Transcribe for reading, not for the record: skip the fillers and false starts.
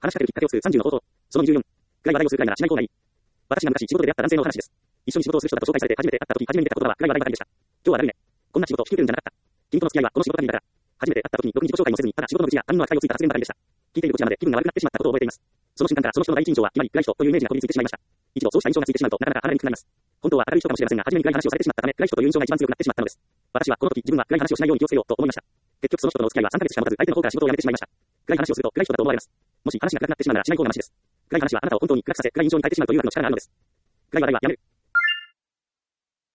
話しかけるきっかけを数30の冒頭。その24。暗い話題をするくらいならしない方がいい。私が昔仕事で出会った男性の話です。一緒に仕事をする人だと紹介されて初めて会った時、初めに出た言葉は暗い話題ばかりでした。今日は悪いね。こんな仕事引き受けるんじゃなかった。君との付き合いはこの仕事限りだから。初めて会った時にろくに自己紹介もせずに、ただ仕事の愚痴や他人の扱いをついた発言ばかりでした。聞いているこちらまで気分が悪くなってしまったことを覚えています。その瞬間からその人の第一印象は決まり、暗い人というイメージがこびりついてしまいました。一度そうした印象がついてしまうとなかなか離れにくくなります。本当は明るい人かもしれませんが、初めに暗い話をされてしまったため、暗い人という印象が一番強くなってしまったのです。私はこの時自分は暗い話をしないように気をつけようと思いました。結局その人との付き合いは3ヶ月しか持たず、相手の方から仕事を辞めてしまいました。暗い話をすると暗い人だと思われます。もし話が暗くなってしまうならしない方がマシです。暗い話はあなたを本当に暗くさせ、暗い印象に変えてしまうという悪の力があるのです。暗い話題はやめる。